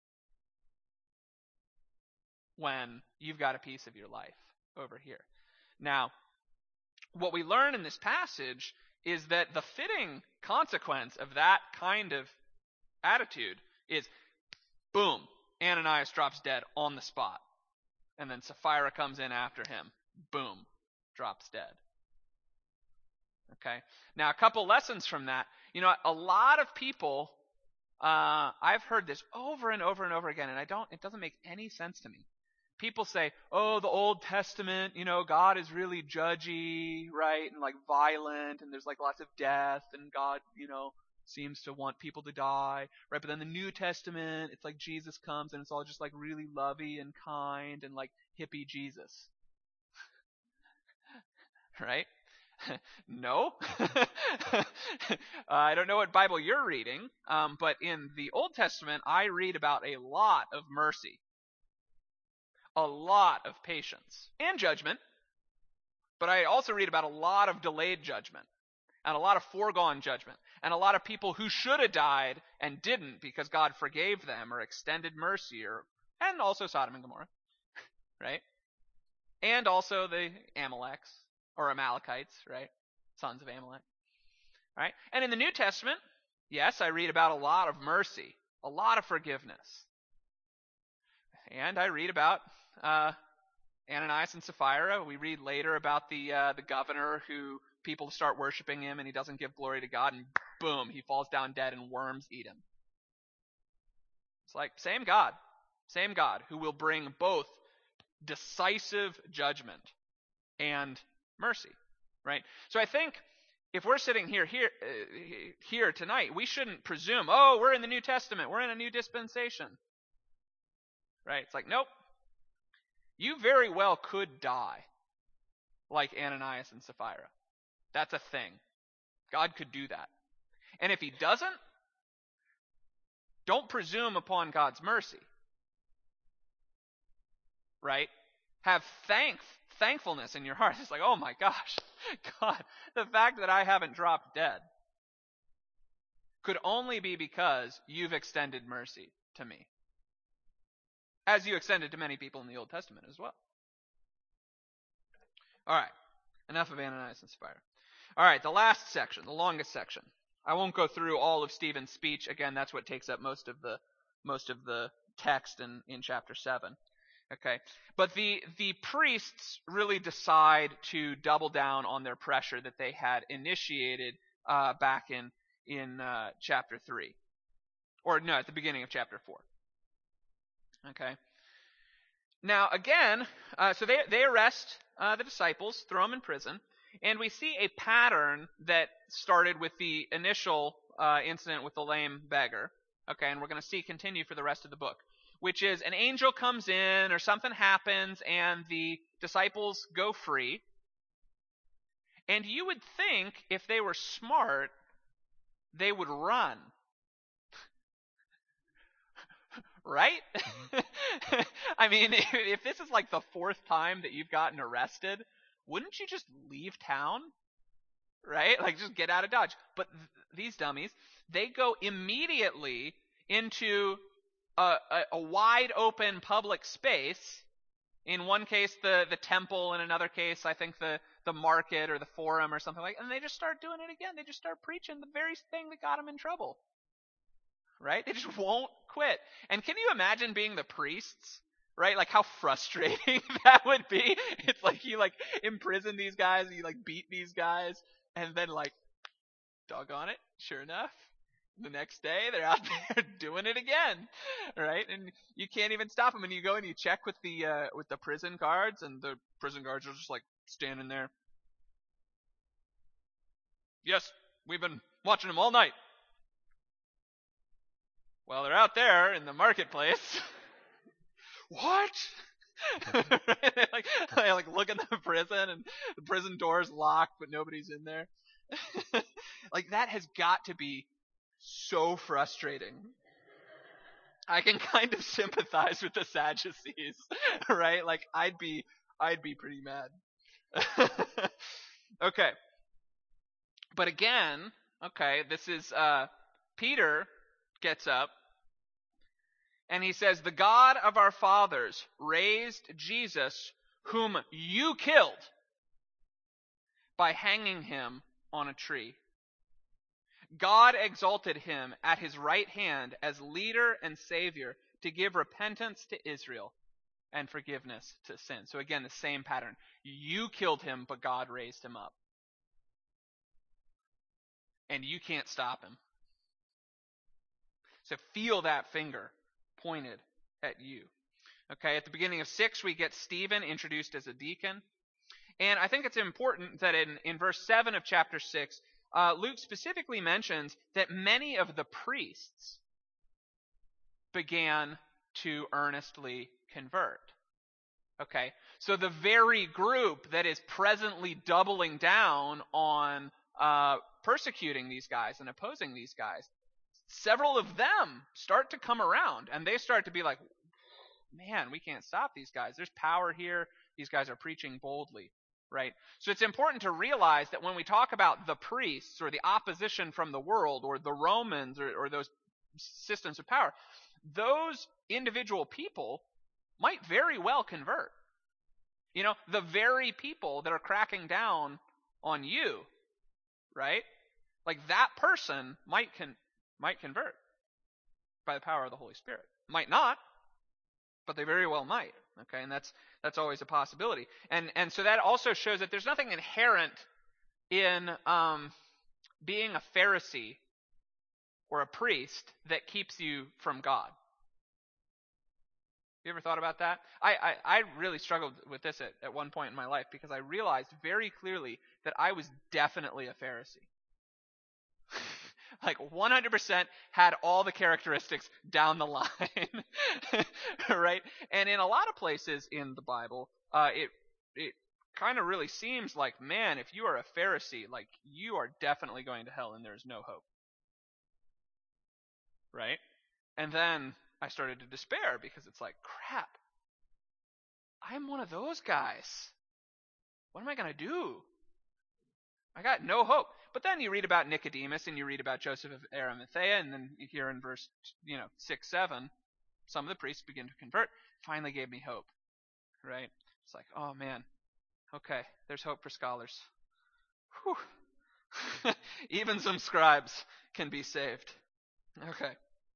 when you've got a piece of your life over here. Now, what we learn in this passage is that the fitting consequence of that kind of attitude is, boom, Ananias drops dead on the spot. And then Sapphira comes in after him. Boom, drops dead. Okay. Now, a couple lessons from that. You know, a lot of people, uh, I've heard this over and over and over again, and I don't, it doesn't make any sense to me. People say, oh, the Old Testament, you know, God is really judgy, right? And like violent, and there's like lots of death, and God, you know, seems to want people to die, right? But then the New Testament, it's like Jesus comes and it's all just like really lovey and kind and like hippie Jesus. Right? No. uh, I don't know what Bible you're reading, um, but in the Old Testament, I read about a lot of mercy, a lot of patience, and judgment, but I also read about a lot of delayed judgment, and a lot of foregone judgment, and a lot of people who should have died and didn't because God forgave them or extended mercy, or and also Sodom and Gomorrah, right? And also the Amaleks, or Amalekites, right? Sons of Amalek, right? And in the New Testament, yes, I read about a lot of mercy, a lot of forgiveness. And I read about uh, Ananias and Sapphira. We read later about the uh, the governor who people start worshiping him and he doesn't give glory to God, and boom, he falls down dead and worms eat him. It's like, same God, same God who will bring both decisive judgment and mercy, right? So I think if we're sitting here here uh, here tonight, we shouldn't presume, oh, we're in the New Testament, we're in a new dispensation, right? It's like, nope. You very well could die like Ananias and Sapphira. That's a thing. God could do that. And if he doesn't, don't presume upon God's mercy, right? Have thank thankfulness in your heart. It's like, oh my gosh, God, the fact that I haven't dropped dead could only be because you've extended mercy to me, as you extended to many people in the Old Testament as well. All right, enough of Ananias and Sapphira. All right, the last section, the longest section. I won't go through all of Stephen's speech. Again, that's what takes up most of the most of the text in, in chapter seven. Okay, but the the priests really decide to double down on their pressure that they had initiated uh, back in in uh, chapter three, or no, at the beginning of chapter four. Okay. Now again, uh, so they they arrest uh, the disciples, throw them in prison, and we see a pattern that started with the initial uh, incident with the lame beggar. Okay, and we're going to see continue for the rest of the book, which is an angel comes in or something happens and the disciples go free. And you would think if they were smart, they would run. Right? I mean, if, if this is like the fourth time that you've gotten arrested, wouldn't you just leave town? Right? Like just get out of Dodge. But th- these dummies, they go immediately into a, a, a wide open public space. In one case, the, the temple. In another case, I think the, the market or the forum or something like that. And they just start doing it again. They just start preaching the very thing that got them in trouble. Right? They just won't quit. And can you imagine being the priests? Right? Like how frustrating that would be. It's like you like imprison these guys and you like beat these guys. And then like, doggone it, sure enough, the next day they're out there doing it again, right? And you can't even stop them. And you go and you check with the uh, with the prison guards, and the prison guards are just like standing there. Yes, we've been watching them all night. Well, they're out there in the marketplace. What? they like they like look at the prison, and the prison door's locked, but nobody's in there. Like that has got to be so frustrating. I can kind of sympathize with the Sadducees, right? Like I'd be I'd be pretty mad. Okay. But again, okay, this is uh Peter gets up and he says, "The God of our fathers raised Jesus, whom you killed, by hanging him on a tree. God exalted him at his right hand as leader and savior to give repentance to Israel and forgiveness to sin." So again, the same pattern. You killed him, but God raised him up. And you can't stop him. So feel that finger pointed at you. Okay, at the beginning of six, we get Stephen introduced as a deacon. And I think it's important that in, in verse seven of chapter six, Uh, Luke specifically mentions that many of the priests began to earnestly convert. Okay, so the very group that is presently doubling down on uh, persecuting these guys and opposing these guys, several of them start to come around and they start to be like, man, we can't stop these guys. There's power here. These guys are preaching boldly. Right? So it's important to realize that when we talk about the priests or the opposition from the world or the Romans or, or those systems of power, those individual people might very well convert. You know, the very people that are cracking down on you, right? Like that person might con- might convert by the power of the Holy Spirit. Might not, but they very well might. Okay, and that's that's always a possibility. And and so that also shows that there's nothing inherent in um, being a Pharisee or a priest that keeps you from God. You ever thought about that? I, I, I really struggled with this at, at one point in my life because I realized very clearly that I was definitely a Pharisee. Like one hundred percent had all the characteristics down the line, right? And in a lot of places in the Bible, uh, it it kind of really seems like, man, if you are a Pharisee, like you are definitely going to hell and there's no hope, right? And then I started to despair because it's like, crap, I'm one of those guys. What am I going to do? I got no hope. But then you read about Nicodemus and you read about Joseph of Arimathea, and then you hear in verse you know six, seven, some of the priests begin to convert. Finally gave me hope, right? It's like, oh man, okay, there's hope for scholars. Whew. Even some scribes can be saved. Okay.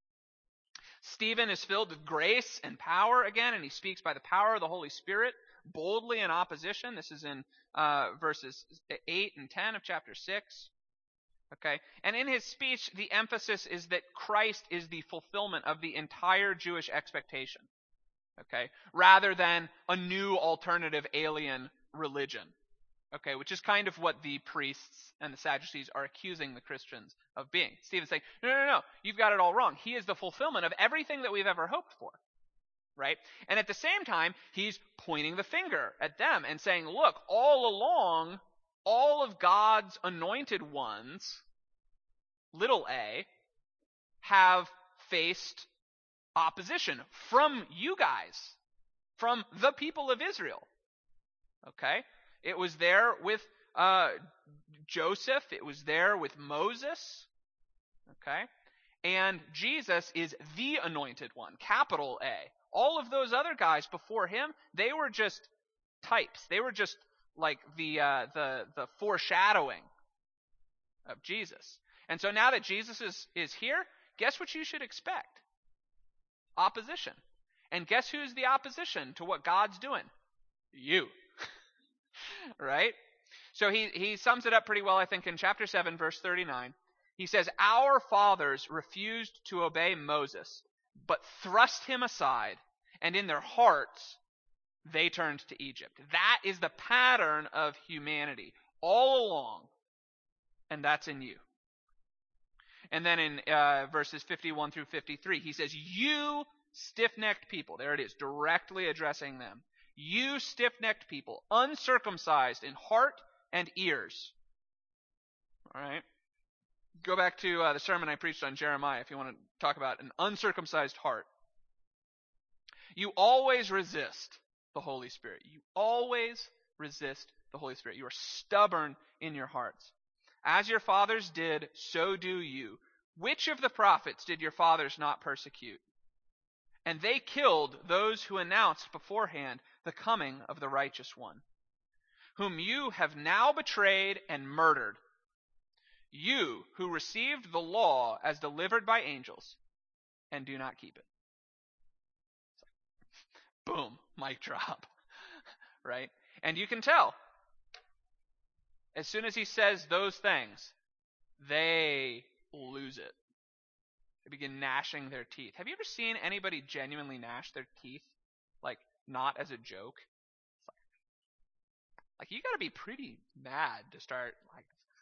Stephen is filled with grace and power again, and he speaks by the power of the Holy Spirit boldly in opposition. This is in uh, verses eight and ten of chapter six. Okay, and in his speech, the emphasis is that Christ is the fulfillment of the entire Jewish expectation. Okay, rather than a new alternative alien religion. Okay, which is kind of what the priests and the Sadducees are accusing the Christians of being. Stephen's saying, no, no, no, you've got it all wrong. He is the fulfillment of everything that we've ever hoped for. Right? And at the same time, he's pointing the finger at them and saying, look, all along, all of God's anointed ones, little a, have faced opposition from you guys, from the people of Israel. Okay? It was there with uh, Joseph. It was there with Moses. Okay? And Jesus is the anointed one, capital A. All of those other guys before him, they were just types. They were just like the uh, the the foreshadowing of Jesus. And so now that Jesus is, is here, guess what you should expect? Opposition. And guess who's the opposition to what God's doing? You. Right? So he, he sums it up pretty well, I think, in chapter seven, verse thirty-nine. He says, our fathers refused to obey Moses, but thrust him aside, and in their hearts they turned to Egypt. That is the pattern of humanity all along, and that's in you. And then in uh, verses fifty-one through fifty-three, he says, you stiff-necked people. There it is, directly addressing them. You stiff-necked people, uncircumcised in heart and ears. All right? Go back to uh, the sermon I preached on Jeremiah if you want to talk about an uncircumcised heart. You always resist the Holy Spirit. You always resist the Holy Spirit. You are stubborn in your hearts. As your fathers did, so do you. Which of the prophets did your fathers not persecute? And they killed those who announced beforehand the coming of the righteous one, whom you have now betrayed and murdered. You who received the law as delivered by angels and do not keep it. Boom, mic drop. Right? And you can tell, as soon as he says those things, they lose it. They begin gnashing their teeth. Have you ever seen anybody genuinely gnash their teeth? Like, not as a joke? Like, you gotta be pretty mad to start, like...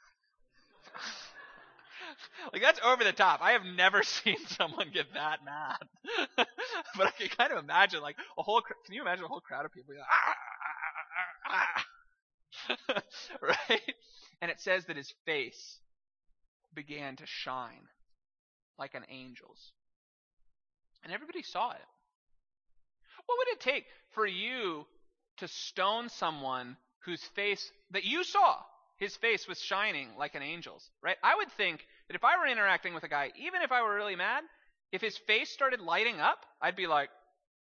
like, that's over the top. I have never seen someone get that mad. But I can kind of imagine, like, a whole... Can you imagine a whole crowd of people being like... Ah, ah, ah, ah. Right? And it says that his face began to shine like an angel's. And everybody saw it. What would it take for you to stone someone whose face, that you saw, his face was shining like an angel's, right? I would think that if I were interacting with a guy, even if I were really mad, if his face started lighting up, I'd be like,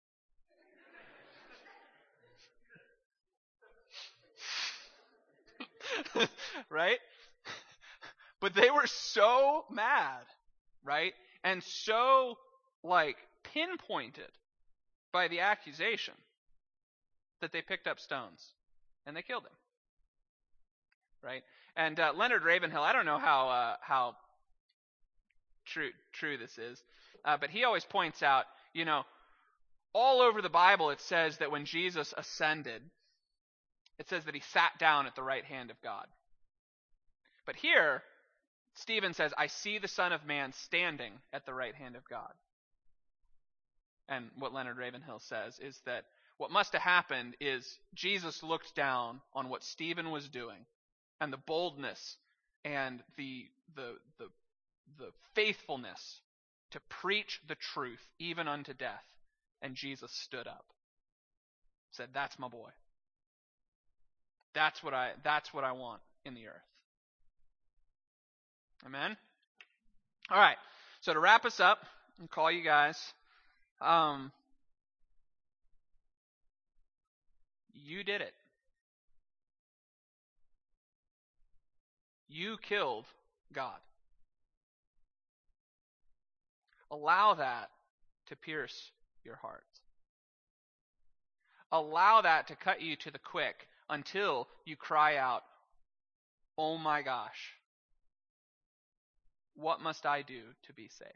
right? But they were so mad, right? And so, like, pinpointed by the accusation that they picked up stones and they killed him, right? And uh, Leonard Ravenhill, I don't know how uh, how true true this is, uh, but he always points out, you know, all over the Bible it says that when Jesus ascended, it says that he sat down at the right hand of God. But here, Stephen says, I see the Son of Man standing at the right hand of God. And what Leonard Ravenhill says is that what must have happened is Jesus looked down on what Stephen was doing and the boldness and the the the, the faithfulness to preach the truth even unto death. And Jesus stood up. Said, that's my boy. That's what I that's what I want in the earth. Amen? All right. So to wrap us up and call you guys, um, you did it. You killed God. Allow that to pierce your heart. Allow that to cut you to the quick until you cry out, oh my gosh, what must I do to be saved?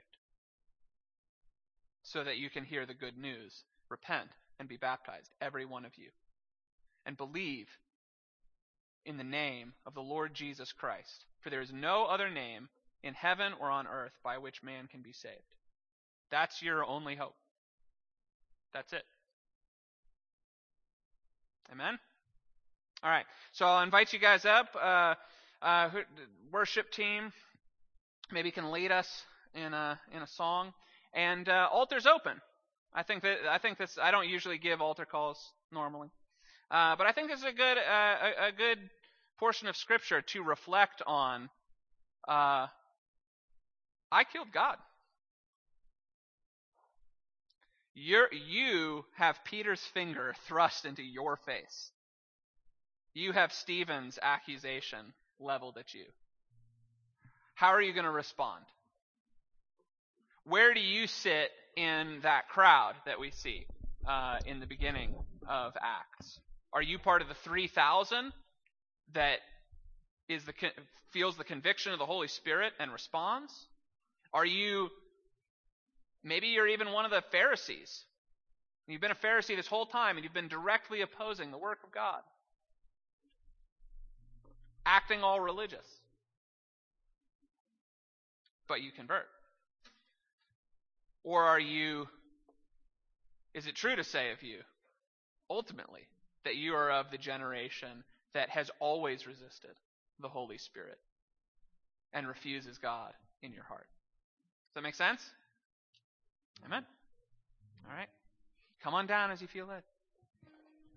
So that you can hear the good news, repent, and be baptized, every one of you, and believe in the name of the Lord Jesus Christ. For there is no other name in heaven or on earth by which man can be saved. That's your only hope. That's it. Amen? All right. So I'll invite you guys up. Uh, uh, worship team maybe can lead us in a in a song. And uh, altar's open. I think that I think this. I don't usually give altar calls normally, uh, but I think this is a good uh, a, a good portion of Scripture to reflect on. Uh, I killed God. You're, you have Peter's finger thrust into your face. You have Stephen's accusation leveled at you. How are you going to respond? Where do you sit in that crowd that we see uh, in the beginning of Acts? Are you part of the three thousand that is the feels the conviction of the Holy Spirit and responds? Are you, maybe you're even one of the Pharisees. You've been a Pharisee this whole time and you've been directly opposing the work of God. Acting all religious. But you convert. Or are you, is it true to say of you, ultimately, that you are of the generation that has always resisted the Holy Spirit and refuses God in your heart? Does that make sense? Amen? All right. come on down as you feel led.